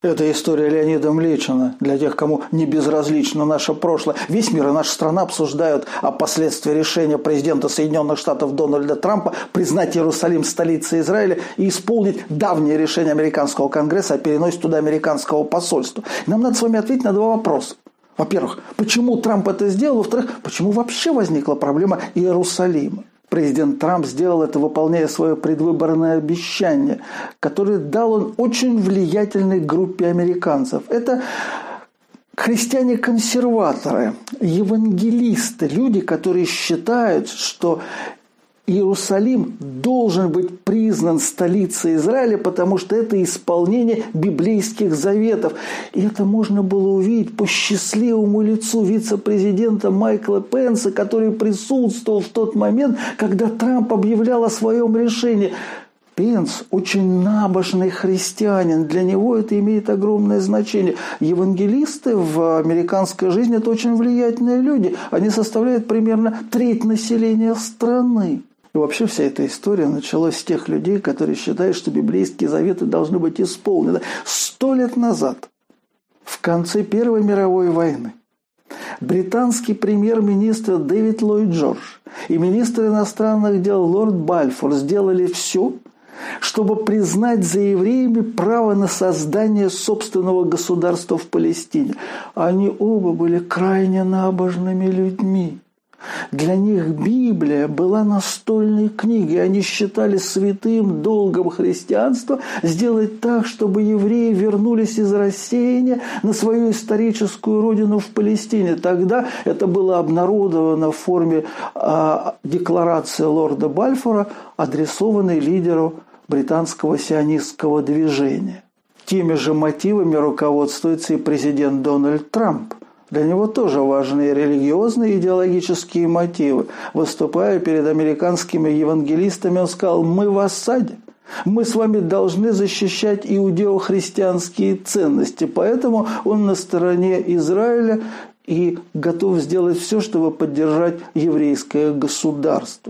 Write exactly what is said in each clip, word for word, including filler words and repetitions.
Это история Леонида Млечина. Для тех, кому не безразлично наше прошлое. Весь мир и наша страна обсуждают о последствиях решения президента Соединенных Штатов Дональда Трампа признать Иерусалим столицей Израиля и исполнить давнее решение американского конгресса о переносе туда американского посольства. Нам надо с вами ответить на два вопроса. Во-первых, почему Трамп это сделал? Во-вторых, почему вообще возникла проблема Иерусалима? Президент Трамп сделал это, выполняя свое предвыборное обещание, которое дал он очень влиятельной группе американцев. Это христиане-консерваторы, евангелисты, люди, которые считают, что Иерусалим должен быть признан столицей Израиля, потому что это исполнение библейских заветов. И это можно было увидеть по счастливому лицу вице-президента Майкла Пенса, который присутствовал в тот момент, когда Трамп объявлял о своем решении. Пенс очень набожный христианин, для него это имеет огромное значение. Евангелисты в американской жизни – это очень влиятельные люди. Они составляют примерно треть населения страны. И вообще вся эта история началась с тех людей, которые считают, что библейские заветы должны быть исполнены. Сто лет назад, в конце Первой мировой войны, британский премьер-министр Дэвид Ллойд Джордж и министр иностранных дел лорд Бальфур сделали все, чтобы признать за евреями право на создание собственного государства в Палестине. Они оба были крайне набожными людьми. Для них Библия была настольной книгой. Они считали святым долгом христианства сделать так, чтобы евреи вернулись из рассеяния на свою историческую родину в Палестине. Тогда это было обнародовано в форме э, декларации лорда Бальфура, адресованной лидеру британского сионистского движения. Теми же мотивами руководствуется и президент Дональд Трамп. Для него тоже важны религиозные и идеологические мотивы. Выступая перед американскими евангелистами, он сказал: «Мы в осаде. Мы с вами должны защищать иудео-христианские ценности». Поэтому он на стороне Израиля и готов сделать все, чтобы поддержать еврейское государство.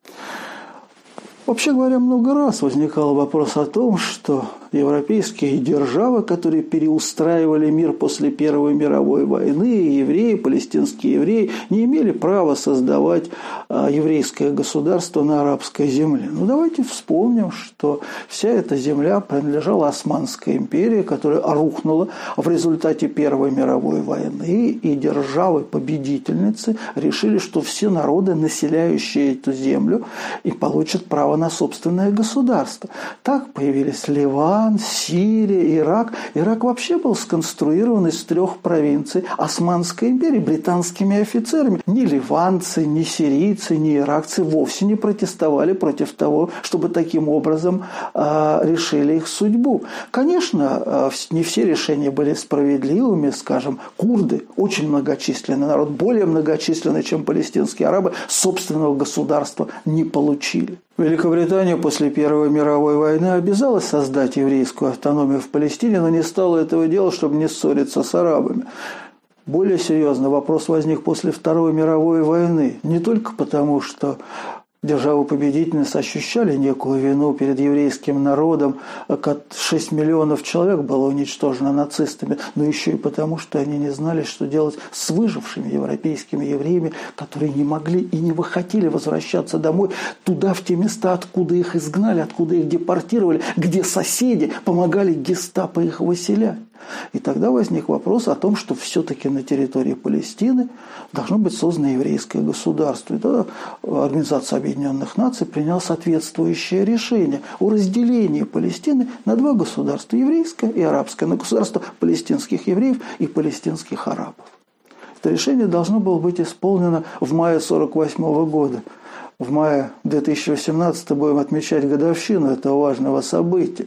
Вообще говоря, много раз возникал вопрос о том, что европейские державы, которые переустраивали мир после Первой мировой войны, евреи, палестинские евреи, не имели права создавать еврейское государство на арабской земле. Ну, давайте вспомним, что вся эта земля принадлежала Османской империи, которая рухнула в результате Первой мировой войны, и державы-победительницы решили, что все народы, населяющие эту землю, и получат право на собственное государство. Так появились Ливан, Сирия, Ирак. Ирак вообще был сконструирован из трех провинций Османской империи британскими офицерами. Ни ливанцы, ни сирийцы, ни иракцы вовсе не протестовали против того, чтобы таким образом э, решили их судьбу. Конечно, э, не все решения были справедливыми. Скажем, курды, очень многочисленный народ, более многочисленный, чем палестинские арабы, собственного государства не получили. Великобритания после Первой мировой войны обязалась создать еврейскую автономию в Палестине, но не стала этого делать, чтобы не ссориться с арабами. Более серьезный вопрос возник после Второй мировой войны. Не только потому, что державы-победительницы ощущали некую вину перед еврейским народом, как шесть миллионов человек было уничтожено нацистами, но еще и потому, что они не знали, что делать с выжившими европейскими евреями, которые не могли и не хотели возвращаться домой, туда, в те места, откуда их изгнали, откуда их депортировали, где соседи помогали гестапо их выселять. И тогда возник вопрос о том, что все-таки на территории Палестины должно быть создано еврейское государство. И тогда Организация Объединенных Наций приняла соответствующее решение о разделении Палестины на два государства – еврейское и арабское, на государство палестинских евреев и палестинских арабов. Это решение должно было быть исполнено в мае тысяча девятьсот сорок восьмого года. В мае две тысячи восемнадцатого будем отмечать годовщину этого важного события.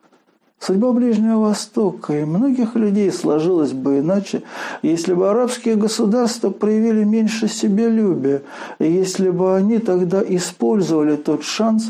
Судьба Ближнего Востока и многих людей сложилась бы иначе, если бы арабские государства проявили меньше себялюбия, и если бы они тогда использовали тот шанс,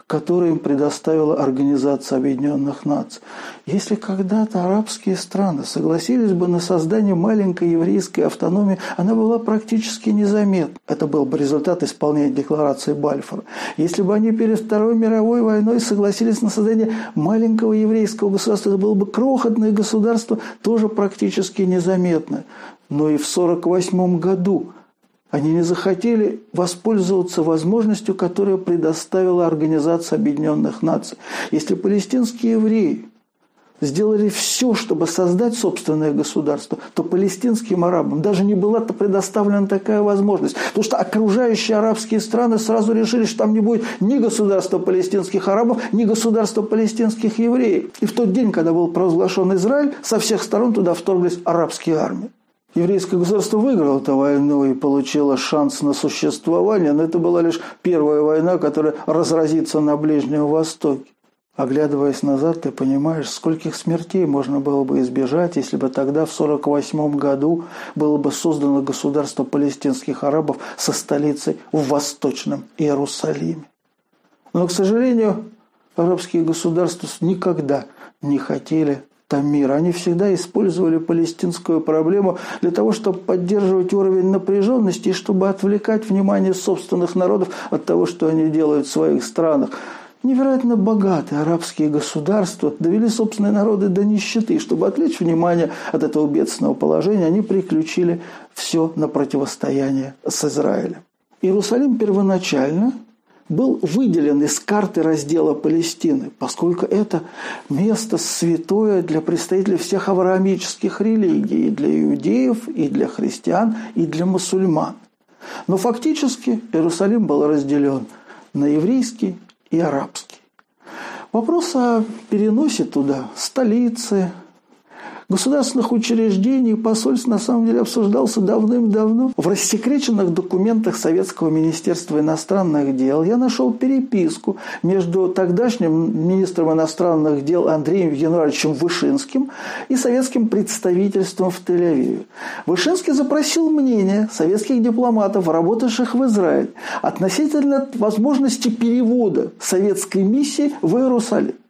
которые им предоставила Организация Объединенных Наций. Если когда-то арабские страны согласились бы на создание маленькой еврейской автономии, она была практически незаметна. Это был бы результат исполнения декларации Бальфура. Если бы они перед Второй мировой войной согласились на создание маленького еврейского государства, это было бы крохотное государство, тоже практически незаметное. Но и в сорок восьмом году они не захотели воспользоваться возможностью, которую предоставила Организация Объединенных Наций. Если палестинские евреи сделали все, чтобы создать собственное государство, то палестинским арабам даже не была предоставлена такая возможность. Потому что окружающие арабские страны сразу решили, что там не будет ни государства палестинских арабов, ни государства палестинских евреев. И в тот день, когда был провозглашен Израиль, со всех сторон туда вторглись арабские армии. Еврейское государство выиграло эту войну и получило шанс на существование, но это была лишь первая война, которая разразится на Ближнем Востоке. Оглядываясь назад, ты понимаешь, скольких смертей можно было бы избежать, если бы тогда, в сорок восьмом году, было бы создано государство палестинских арабов со столицей в Восточном Иерусалиме. Но, к сожалению, арабские государства никогда не хотели там мира. Они всегда использовали палестинскую проблему для того, чтобы поддерживать уровень напряженности и чтобы отвлекать внимание собственных народов от того, что они делают в своих странах. Невероятно богатые арабские государства довели собственные народы до нищеты. Чтобы отвлечь внимание от этого бедственного положения, они переключили все на противостояние с Израилем. Иерусалим первоначально был выделен из карты раздела Палестины, поскольку это место святое для представителей всех авраамических религий, и для иудеев, и для христиан, и для мусульман. Но фактически Иерусалим был разделен на еврейский и арабский. Вопрос о переносе туда столицы, государственных учреждений, посольств на самом деле обсуждался давным-давно. В рассекреченных документах Советского министерства иностранных дел я нашел переписку между тогдашним министром иностранных дел Андреем Януаровичем Вышинским и советским представительством в Тель-Авиве. Вышинский запросил мнение советских дипломатов, работавших в Израиле, относительно возможности перевода советской миссии в Иерусалим.